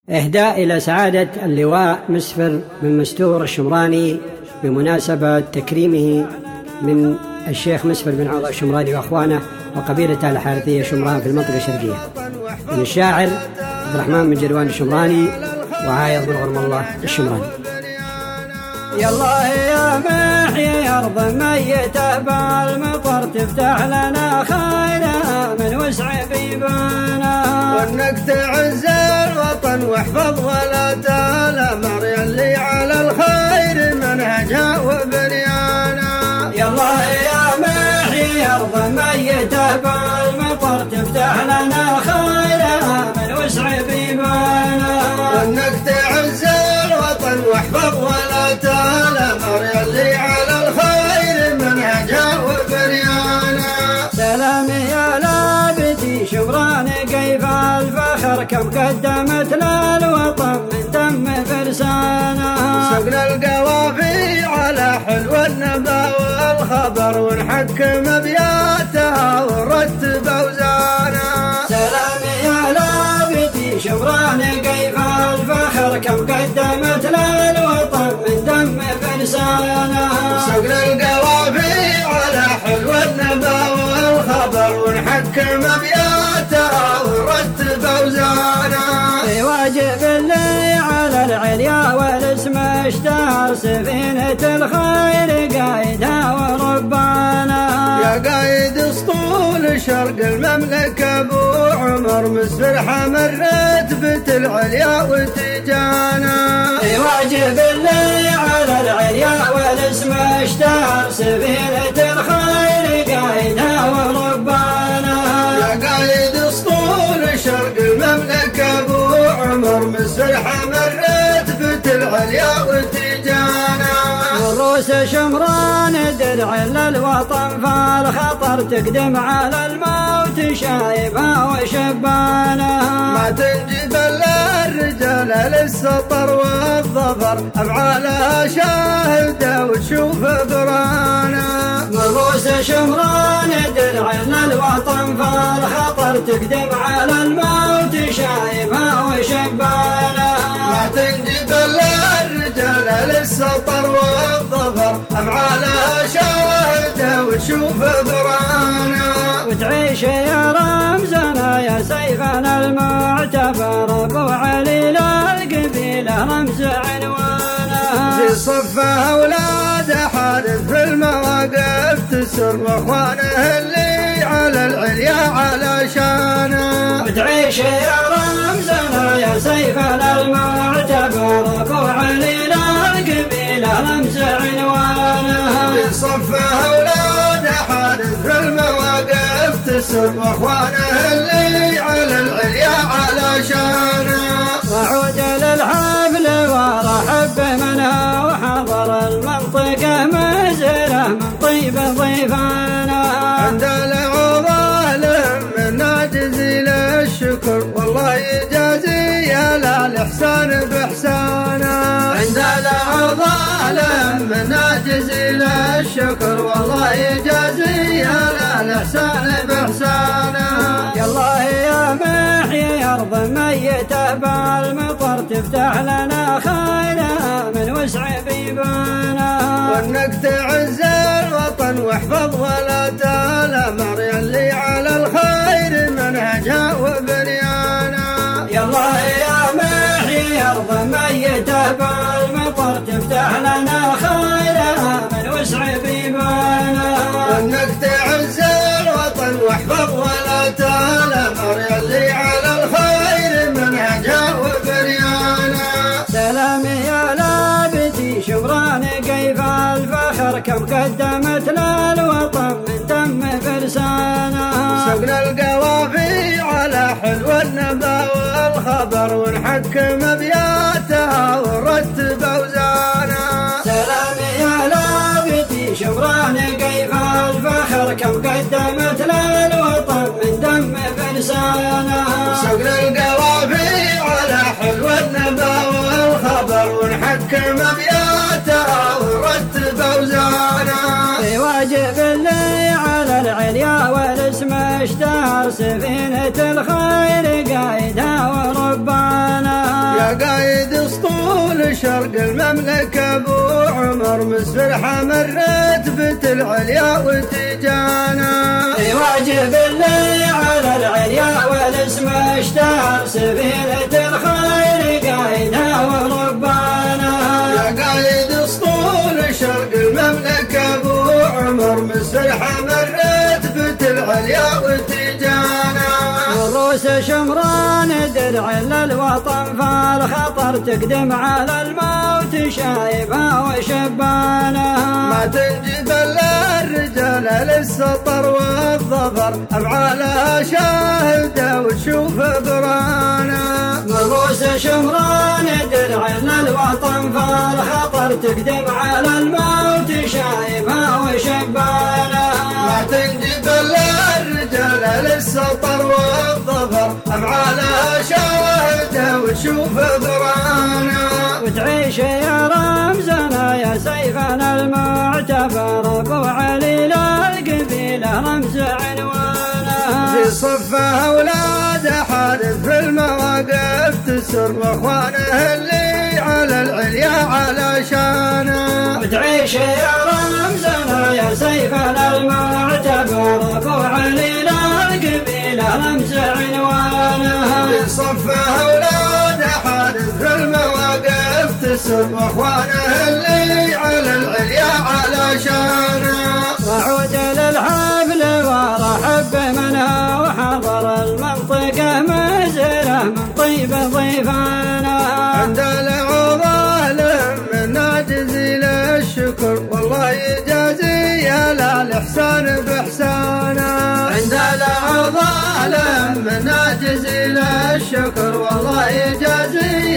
إهداء إلى سعادة اللواء مسفر بن مستور الشمراني بمناسبة تكريمه من الشيخ مسفر بن عوض الشمراني وأخوانه وقبيلته الحارثية شمران في المنطقة الشرقية، من الشاعر عبد الرحمن بن جلوان الشمراني وعايض بن غرم الله الشمراني. يا الله يا محيي أرض ميتة بالمطر تفتح لنا خيرها من وسع بيبانا، وانك تعز الوطن واحفظ ولا تلمر يلي على الخير منهجها وبنيانا. يا الله يا محيي أرض ميتة بالمطر تفتح لنا خيرها من وسع بيبانا، وانك تعز الوطن واحفظ ولا تلمر يلي على الخير منهجها وبنيانا. سلام يا لابتي شمران كيف الفخر كم قدمت للوطن من دم فرسانا، سقنا القوافي على حلو النبا والخبر ونحكم ابياتها ونرتب اوزانا. سلام يا لابتي شمران كيف الفخر كم قدمت للوطن من دم فرسانا، سقنا القوافي على حلو النبا والخبر ونحكم ابياتها ونرتب اوزانا. في واجب اللي على العليا والاسم اشتهر سفينة الخير قايدها وربانا، يا قايد اسطول شرق المملكة ابو عمر مسفر حمل رتبة العليا وتجانا. في واجب اللي على العليا والاسم اشتهر سفينة الخير قايدها وربانا، يا قايد اسطول شرق المملكة ابو عمر مسفر حمل رتبة العليا وتجانا. والروس شمران درع للوطن فالخطر تقدم على الموت شايبها وشبانا، ما تنجب الا الرجال للسطر والظفر افعالها شاهده وتشوف برانا. والروس شمران درع للوطن فالخطر تقدم على الموت شايبها وشبانا، ما تنجب الا الرجال للسطر والظفر افعالها شاهده وتشوف برانا. وتعيش يا رمزنا يا سيفنا المعتبر ابو علي للقبيله رمز عنوانه، في صفها اولاد حارث في المواقف تسر واخوانه اللي على العليا على شانه. وتعيش يا رمزنا يا سيفنا المعتبر ابو علي للقبيله رمز عنوانه، في صفها اولاد حارث في المواقف تسر واخوانه اللي على العليا على شانه. وعود للحفل ورحب منها وحضر المنطقة مزرة من طيب ضيفانا، عند العظى لمنا جزيل الشكر والله يجازي على الإحسان بإحسانا. عند العظى لمنا جزيل الشكر والله يجازي على الإحسان بإحسانا. يا الله يا محيي أرض ميتة بالمطر تفتح لنا خيرها من وسع بيبانا، وانك تعز الوطن واحفظ ولا تلمر يلي على الخير منهجها وبنيانا. يا الله يا محيي أرض ميتة بالمطر تفتح لنا خيرها من وسع بيبانا، وانك تعز الوطن واحفظ ولا تلمر يلي على الخير منهجها وبنيانا. سلام يا لابتي شمران كيف الفخر كم قدمت للوطن من دم فرسانا، سقنا القوافي على حلو النبا والخبر ونحكم ابياتها ونرتب اوزانا. سلام يا لابتي شمران كيف الفخر كم قدمت للوطن من دم فرسانا، سقنا القوافي على حلو النبا والخبر ونحكم ابياتها ونرتب اوزانا. في واجب اللي على العليا والاسم اشتهر سفينة الخير قايدها وربانا، يا قايد اسطول شرق المملكة ابو عمر مسفر حمل رتبة العليا وتجانا واجب اللي على العليا والاسم اشتهر سفينة الخير قايدها وربانا يا قايد اسطول شرق المملكة ابو عمر مسفر حمل رتبة العليا وتجانا رؤوس شمران درع للوطن فالخطر تقدم على الموت شايبها وشبانها ما تنجب الا الرجال للسطر والظفر افعالها شاهده وتشوف برانا رؤوس شمران درع للوطن فالخطر تقدم على الموت شايبها وشبانها ما تنجب الا الرجال للسطر والظفر افعالها شاهده وتشوف برانا وتعيش يا رمزنا يا سيفنا المعتبر ابو علي للقبيله رمز عنوانها في صفها اولاد حادث في المواقف تسر واخوانه اللي على العليا على شانه وتعيش يا رمزنا يا سيفنا المعتبر ابو علي للقبيله رمز عنوانها في صفها اولاد حادث في المواقف تسر واخوانه اللي على العليا على شانه وعود للحفل ورحب منها وحضر المنطقة مزرة من طيب ضيفانا عند العظالم من جزيل الشكر والله يجازي على الإحسان بإحسانا عند العظالم من جزيل الشكر والله يجازي